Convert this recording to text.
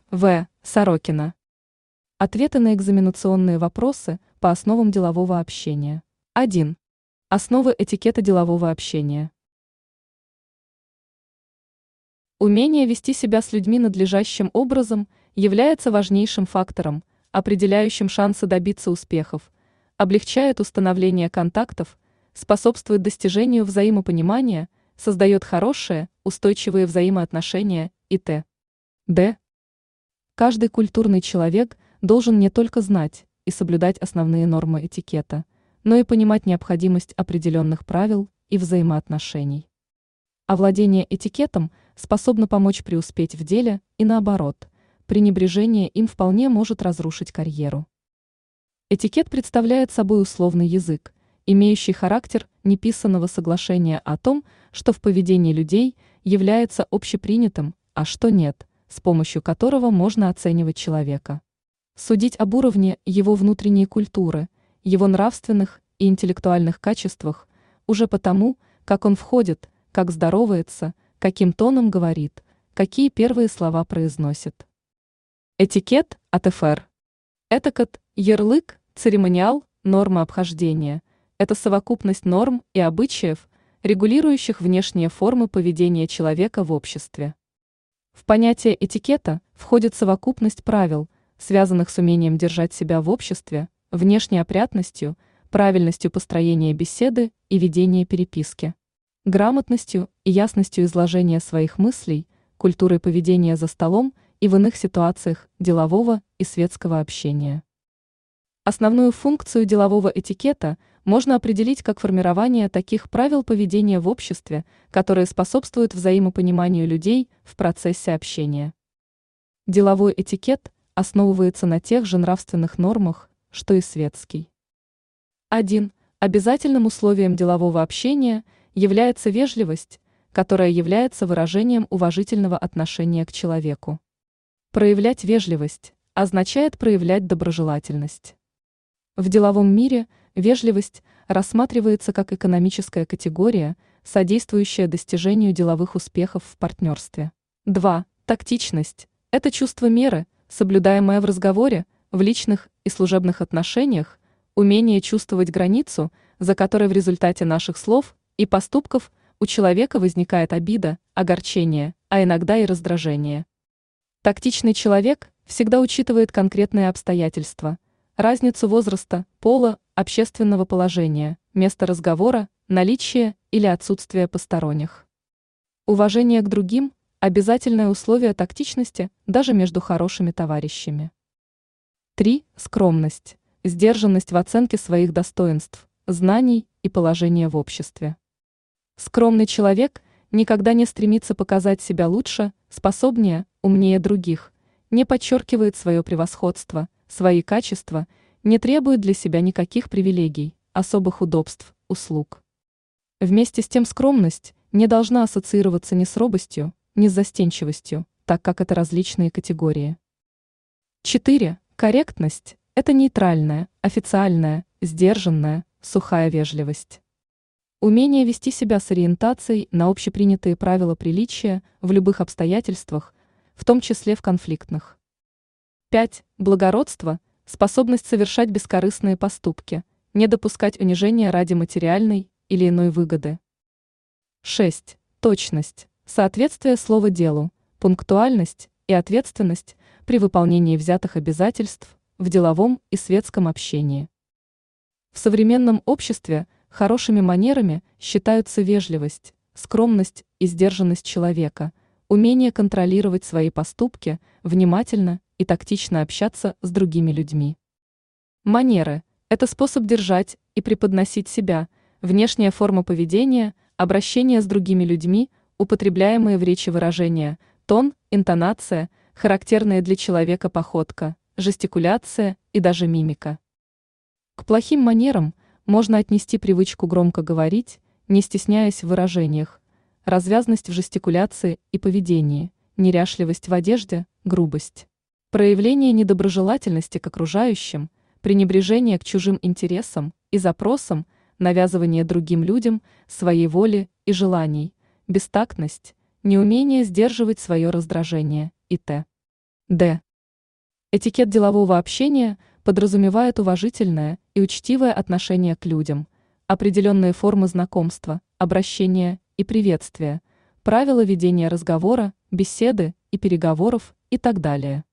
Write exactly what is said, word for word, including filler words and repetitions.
В. Сорокина. Ответы на экзаменационные вопросы по основам делового общения. один. Основы этикета делового общения. Умение вести себя с людьми надлежащим образом является важнейшим фактором, определяющим шансы добиться успехов, облегчает установление контактов, способствует достижению взаимопонимания, создает хорошие, устойчивые взаимоотношения и т.д. Каждый культурный человек должен не только знать и соблюдать основные нормы этикета, но и понимать необходимость определенных правил и взаимоотношений. Овладение этикетом способно помочь преуспеть в деле и наоборот, пренебрежение им вполне может разрушить карьеру. Этикет представляет собой условный язык, имеющий характер неписанного соглашения о том, что в поведении людей является общепринятым, а что нет, с помощью которого можно оценивать человека. Судить об уровне его внутренней культуры, его нравственных и интеллектуальных качествах уже потому, как он входит, как здоровается, каким тоном говорит, какие первые слова произносит. Этикет от эф эр. Этикет, ярлык, церемониал, нормы обхождения – это совокупность норм и обычаев, регулирующих внешние формы поведения человека в обществе. В понятие этикета входит совокупность правил, связанных с умением держать себя в обществе, внешней опрятностью, правильностью построения беседы и ведения переписки, грамотностью и ясностью изложения своих мыслей, культурой поведения за столом и в иных ситуациях делового и светского общения. Основную функцию делового этикета можно определить как формирование таких правил поведения в обществе, которые способствуют взаимопониманию людей в процессе общения. Деловой этикет основывается на тех же нравственных нормах, что и светский. один. Обязательным условием делового общения является вежливость, которая является выражением уважительного отношения к человеку. Проявлять вежливость означает проявлять доброжелательность. В деловом мире вежливость рассматривается как экономическая категория, содействующая достижению деловых успехов в партнерстве. два. Тактичность – это чувство меры, соблюдаемое в разговоре, в личных и служебных отношениях, умение чувствовать границу, за которой в результате наших слов и поступков у человека возникает обида, огорчение, а иногда и раздражение. Тактичный человек всегда учитывает конкретные обстоятельства, разницу возраста, пола, общественного положения, место разговора, наличие или отсутствие посторонних. Уважение к другим – обязательное условие тактичности даже между хорошими товарищами. три. Скромность – сдержанность в оценке своих достоинств, знаний и положения в обществе. Скромный человек никогда не стремится показать себя лучше, способнее, умнее других, не подчеркивает свое превосходство, свои качества, не требует для себя никаких привилегий, особых удобств, услуг. Вместе с тем скромность не должна ассоциироваться ни с робостью, ни с застенчивостью, так как это различные категории. четыре. Корректность – это нейтральная, официальная, сдержанная, сухая вежливость. Умение вести себя с ориентацией на общепринятые правила приличия в любых обстоятельствах, в том числе в конфликтных. пять. Благородство – способность совершать бескорыстные поступки, не допускать унижения ради материальной или иной выгоды. шесть. Точность – соответствие слова делу, пунктуальность и ответственность при выполнении взятых обязательств в деловом и светском общении. В современном обществе хорошими манерами считаются вежливость, скромность и сдержанность человека, умение контролировать свои поступки, внимательно и тактично общаться с другими людьми. Манеры – это способ держать и преподносить себя, внешняя форма поведения, обращение с другими людьми, употребляемые в речи выражения, тон, интонация, характерная для человека походка, жестикуляция и даже мимика. К плохим манерам можно отнести привычку громко говорить, не стесняясь в выражениях, развязность в жестикуляции и поведении, неряшливость в одежде, грубость, проявление недоброжелательности к окружающим, пренебрежение к чужим интересам и запросам, навязывание другим людям своей воли и желаний, бестактность, неумение сдерживать свое раздражение и т. Д. Этикет делового общения подразумевает уважительное и учтивое отношение к людям, определенные формы знакомства, обращения и приветствия, правила ведения разговора, беседы и переговоров и так далее.